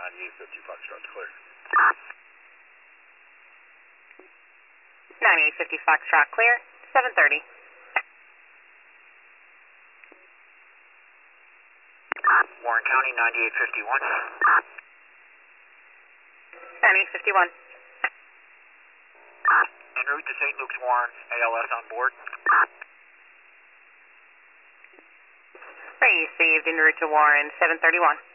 9850 Foxtrot clear. 9850 Foxtrot clear, 730. Warren County, 9851. 9851. En route to St. Luke's Warren, ALS on board. Received en route to Warren, 731.